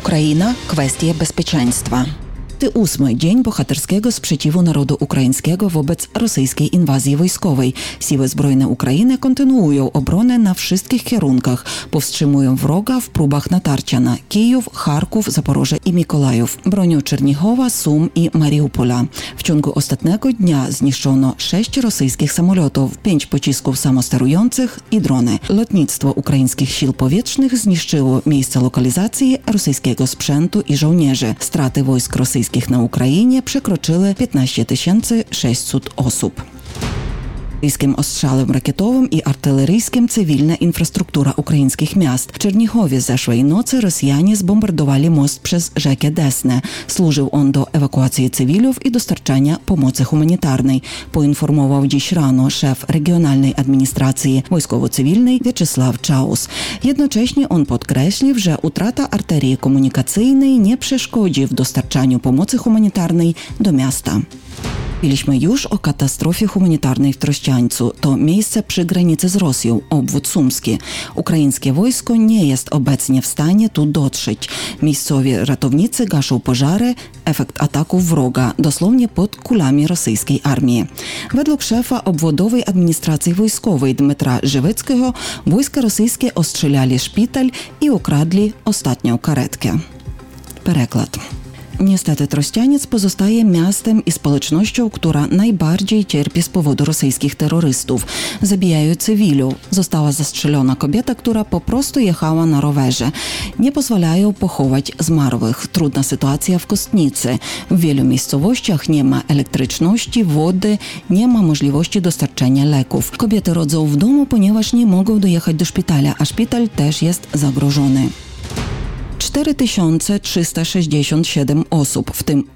Ukraina – kwestia bezpieczeństwa. 8. dzień bohaterskiego sprzeciwu narodu ukraińskiego wobec rosyjskiej inwazji wojskowej. Siły zbrojne Ukrainy kontynuują obronę na wszystkich kierunkach, powstrzymują wroga w próbach natarcia na Kijów, Charków, Zaporoże i Mikołajów, bronią Czernichowa, Sum i Mariupola. W ciągu ostatniego dnia zniszczono 6 rosyjskich samolotów, 5 pocisków samosterujących i drony. Lotnictwo ukraińskich sił powietrznych zniszczyło miejsce lokalizacji rosyjskiego sprzętu i żołnierzy. Straty wojsk rosyjskich na Ukrainie przekroczyły 15 600 osób. Rosyjskim ostrzałem rakietowym i artyleryjskim cywilna infrastruktura ukraińskich miast. W Czernichowie zeszłej nocy Rosjanie zbombardowali most przez rzekę Desnę. Służył on do ewakuacji cywilów i dostarczania pomocy humanitarnej, poinformował dziś rano szef Regionalnej Administracji Wojskowo-Cywilnej Wieczysław Czaus. Jednocześnie on podkreślił, że utrata arterii komunikacyjnej nie przeszkodzi w dostarczaniu pomocy humanitarnej do miasta. Mówiliśmy już o katastrofie humanitarnej w Trościańcu. To miejsce przy granicy z Rosją, obwód sumski. Ukraińskie wojsko nie jest obecnie w stanie tu dotrzeć. Miejscowi ratownicy gaszą pożary, efekt ataków wroga, dosłownie pod kulami rosyjskiej armii. Według szefa obwodowej administracji wojskowej Dmytra Żywyckiego, wojska rosyjskie ostrzeliali szpital i ukradli ostatnią karetkę. Переклад. Niestety Trościaniec pozostaje miastem i społecznością, która najbardziej cierpi z powodu rosyjskich terrorystów. Zabijają cywilów. Została zastrzelona kobieta, która po prostu jechała na rowerze. Nie pozwalają pochować zmarłych. Trudna sytuacja w Kostnicy. W wielu miejscowościach nie ma elektryczności, wody, nie ma możliwości dostarczenia leków. Kobiety rodzą w domu, ponieważ nie mogą dojechać do szpitala, a szpital też jest zagrożony. 4367 osób, w tym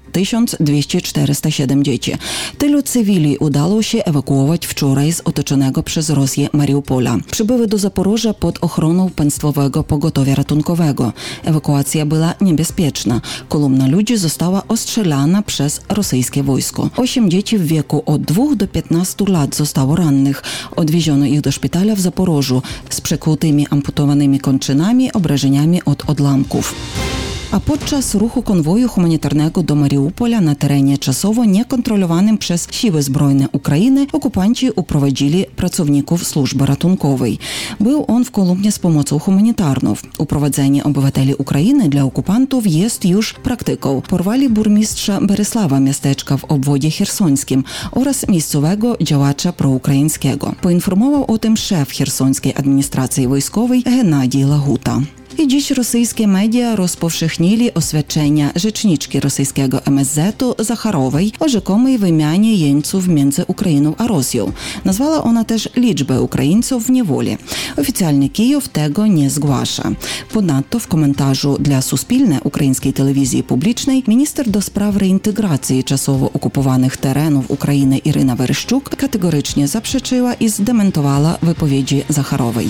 1247 dzieci. Tylu cywili udało się ewakuować wczoraj z otoczonego przez Rosję Mariupola. Przybyły do Zaporoża pod ochroną Państwowego Pogotowia Ratunkowego. Ewakuacja była niebezpieczna. Kolumna ludzi została ostrzelana przez rosyjskie wojsko. 8 dzieci w wieku od 2 do 15 lat zostało rannych. Odwieziono ich do szpitala w Zaporożu z przekutymi amputowanymi kończynami, obrażeniami od odłamków. A podczas ruchu konwoju humanitarnego do Mariupola na terenie czasowo niekontrolowanym przez siły zbrojne Ukrainy okupanci uprowadzili pracowników służby ratunkowej. Był on w kolumnie z pomocą humanitarną. Uprowadzenie obywateli Ukrainy dla okupantów jest już praktyką. Porwali burmistrza Berysława, miasteczka w obwodzie chersońskim, oraz miejscowego działacza proukraińskiego. Poinformował o tym szef chersońskiej administracji wojskowej Gennadij Laguta. I dziś rosyjskie media rozpowszechnili oświadczenia rzeczniczki rosyjskiego MSZ-u Zacharowej o rzekomej wymianie jeńców między Ukrainą a Rosją. Nazwała ona też liczbę Ukraińców w niewoli. Oficjalny Kijów tego nie zgłasza. Ponadto w komentarzu dla Suspilne ukraińskiej telewizji publicznej minister do spraw reintegracji czasowo okupowanych terenów Ukrainy Iryna Weryszczuk kategorycznie zaprzeczyła i zdementowała wypowiedzi Zacharowej.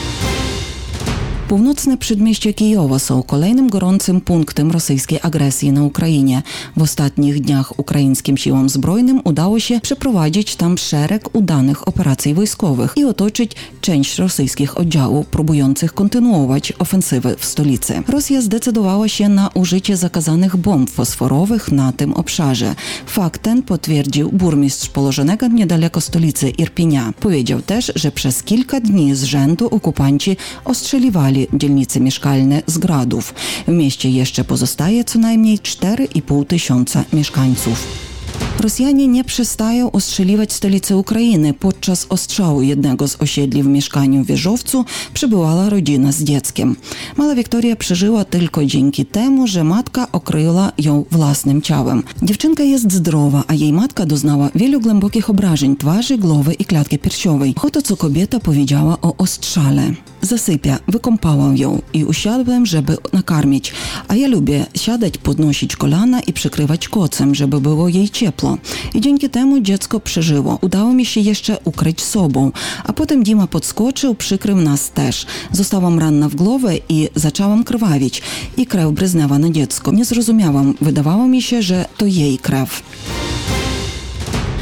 Północne przedmieścia Kijowa są kolejnym gorącym punktem rosyjskiej agresji na Ukrainie. W ostatnich dniach ukraińskim siłom zbrojnym udało się przeprowadzić tam szereg udanych operacji wojskowych i otoczyć część rosyjskich oddziałów próbujących kontynuować ofensywę w stolicy. Rosja zdecydowała się na użycie zakazanych bomb fosforowych na tym obszarze. Fakt ten potwierdził burmistrz położonego niedaleko stolicy Irpinia. Powiedział też, że przez kilka dni z rzędu okupanci ostrzeliwali dzielnice mieszkalne z gradów. W mieście jeszcze pozostaje co najmniej 4,5 tysiąca mieszkańców. Rosjanie nie przestają ostrzeliwać stolicę Ukrainy. Podczas ostrzału jednego z osiedli w mieszkaniu w Wieżowcu przybyła rodzina z dzieckiem. Mała Wiktoria przeżyła tylko dzięki temu, że matka okryła ją własnym ciałem. Dziewczynka jest zdrowa, a jej matka doznała wielu głębokich obrażeń twarzy, głowy i klatki piersiowej. Oto co kobieta powiedziała o ostrzale. Zasypia, wykąpałam ją i usiadłem, żeby nakarmić. A ja lubię siadać, podnosić kolana i przykrywać kocem, żeby było jej ciepło. I dzięki temu dziecko przeżyło. Udało mi się jeszcze ukryć sobą. A potem Dima podskoczył, przykrył nas też. Zostałam ranna w głowę i zaczęłam krwawić. I krew bryznęła na dziecko. Nie zrozumiałam. Wydawało mi się, że to jej krew.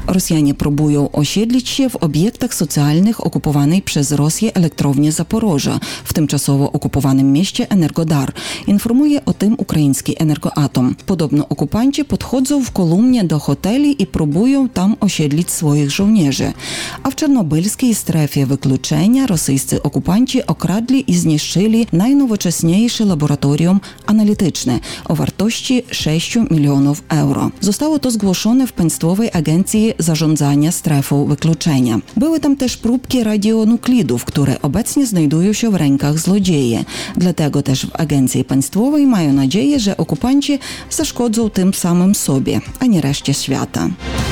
Rosjanie próbują osiedlić się w obiektach socjalnych okupowanej przez Rosję elektrowni Zaporoża w tymczasowo okupowanym mieście Energodar. Informuje o tym ukraiński Energoatom. Podobno okupanci podchodzą w kolumnie do hoteli i próbują tam osiedlić swoich żołnierzy. A w czarnobylskiej strefie wykluczenia rosyjscy okupanci okradli i zniszczyli najnowocześniejsze laboratorium analityczne o wartości 6 milionów euro. Zostało to zgłoszone w Państwowej Agencji Zarządzania Strefą Wykluczenia. Były tam też próbki radionuklidów, które obecnie znajdują się w rękach złodzieje. Dlatego też w Agencji Państwowej mają nadzieję, że okupanci zaszkodzą tym samym sobie, a nie reszcie świata.